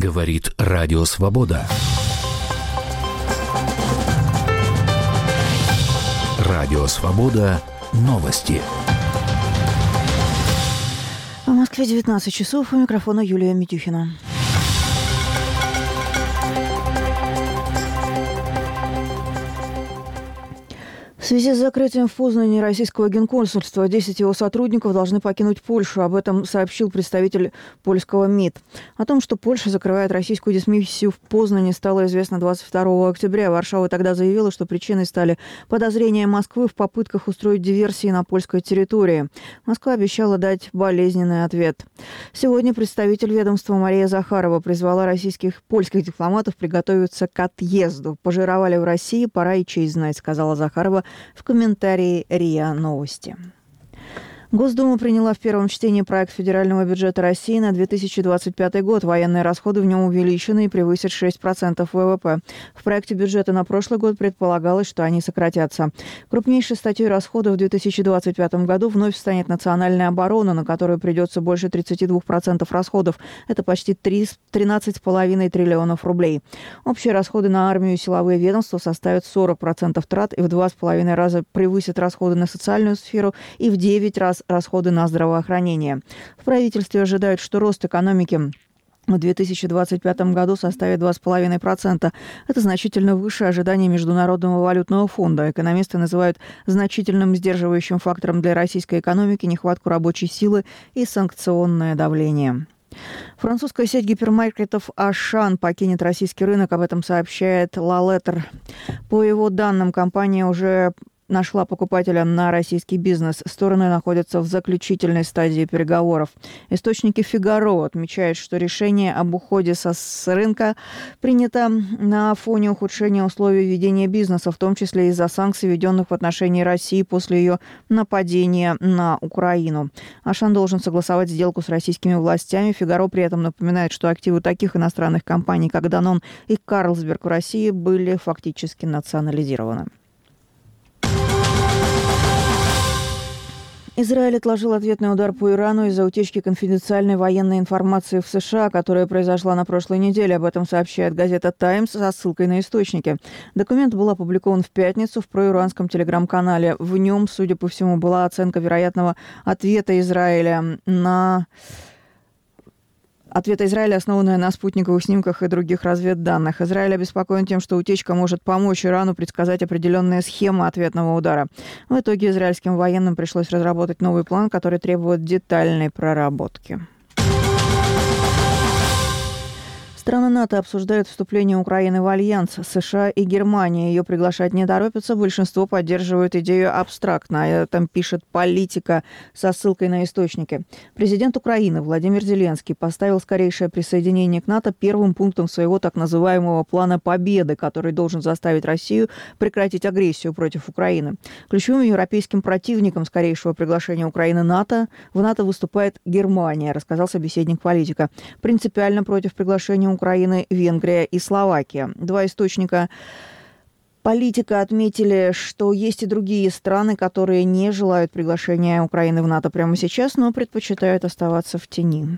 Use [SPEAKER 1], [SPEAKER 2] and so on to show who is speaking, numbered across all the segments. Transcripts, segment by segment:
[SPEAKER 1] Говорит Радио Свобода. Радио Свобода. Новости.
[SPEAKER 2] В Москве 19 часов. У микрофона Юлия Митюхина. В связи с закрытием в Познани российского генконсульства 10 его сотрудников должны покинуть Польшу. Об этом сообщил представитель польского МИД. О том, что Польша закрывает российскую дипмиссию в Познани, стало известно 22 октября. Варшава тогда заявила, что причиной стали подозрения Москвы в попытках устроить диверсии на польской территории. Москва обещала дать болезненный ответ. Сегодня представитель ведомства Мария Захарова призвала польских дипломатов приготовиться к отъезду. «Пожировали в России, пора и честь знать», сказала Захарова в комментарии РИА Новости. Госдума приняла в первом чтении проект федерального бюджета России на 2025 год. Военные расходы в нем увеличены и превысят 6% ВВП. В проекте бюджета на прошлый год предполагалось, что они сократятся. Крупнейшей статьей расходов в 2025 году вновь станет национальная оборона, на которую придется больше 32% расходов. Это почти 13,5 триллионов рублей. Общие расходы на армию и силовые ведомства составят 40% трат и в 2,5 раза превысят расходы на социальную сферу и в 9 раз расходы на здравоохранение. В правительстве ожидают, что рост экономики в 2025 году составит 2,5%. Это значительно выше ожиданий Международного валютного фонда. Экономисты называют значительным сдерживающим фактором для российской экономики нехватку рабочей силы и санкционное давление. Французская сеть гипермаркетов «Ашан» покинет российский рынок. Об этом сообщает La Lettre. По его данным, компания уже нашла покупателя на российский бизнес. Стороны находятся в заключительной стадии переговоров. Источники «Фигаро» отмечают, что решение об уходе с рынка принято на фоне ухудшения условий ведения бизнеса, в том числе из-за санкций, введенных в отношении России после ее нападения на Украину. «Ашан» должен согласовать сделку с российскими властями. «Фигаро» при этом напоминает, что активы таких иностранных компаний, как «Данон» и «Карлсберг» в России были фактически национализированы. Израиль отложил ответный удар по Ирану из-за утечки конфиденциальной военной информации в США, которая произошла на прошлой неделе. Об этом сообщает газета «Таймс» со ссылкой на источники. Документ был опубликован в пятницу в проиранском телеграм-канале. В нем, судя по всему, была оценка вероятного ответа Израиля, основанная на спутниковых снимках и других разведданных. Израиль обеспокоен тем, что утечка может помочь Ирану предсказать определенные схемы ответного удара. В итоге израильским военным пришлось разработать новый план, который требует детальной проработки. Страны НАТО обсуждают вступление Украины в альянс. США и Германия ее приглашать не торопятся. Большинство поддерживают идею абстрактно. О этом пишет «Политика» со ссылкой на источники. Президент Украины Владимир Зеленский поставил скорейшее присоединение к НАТО первым пунктом своего так называемого плана победы, который должен заставить Россию прекратить агрессию против Украины. Ключевым европейским противником скорейшего приглашения Украины в НАТО выступает Германия, рассказал собеседник «Политика». Принципиально против приглашения Украины, Венгрия и Словакия. Два источника «Политика» отметили, что есть и другие страны, которые не желают приглашения Украины в НАТО прямо сейчас, но предпочитают оставаться в тени.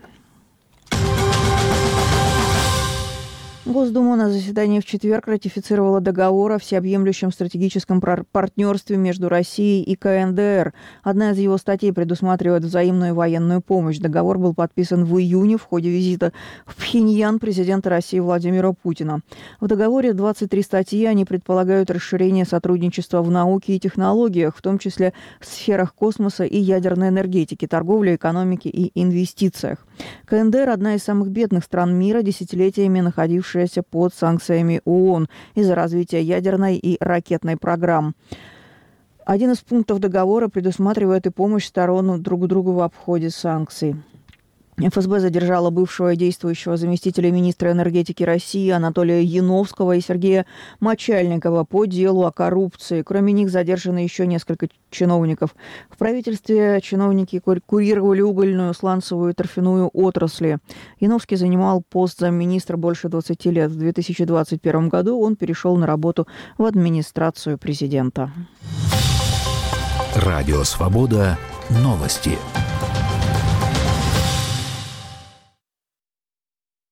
[SPEAKER 2] Госдума на заседании в четверг ратифицировала договор о всеобъемлющем стратегическом партнерстве между Россией и КНДР. Одна из его статей предусматривает взаимную военную помощь. Договор был подписан в июне в ходе визита в Пхеньян президента России Владимира Путина. В договоре 23 статьи, они предполагают расширение сотрудничества в науке и технологиях, в том числе в сферах космоса и ядерной энергетики, торговле, экономике и инвестициях. КНДР – одна из самых бедных стран мира, десятилетиями находившаяся под санкциями ООН из-за развития ядерной и ракетной программ. Один из пунктов договора предусматривает и помощь сторон друг другу в обходе санкций. ФСБ задержала бывшего и действующего заместителя министра энергетики России Анатолия Яновского и Сергея Мочальникова по делу о коррупции. Кроме них задержаны еще несколько чиновников. В правительстве чиновники курировали угольную, сланцевую и торфяную отрасли. Яновский занимал пост замминистра больше 20 лет. В 2021 году он перешел на работу в администрацию президента.
[SPEAKER 1] Радио «Свобода». Новости.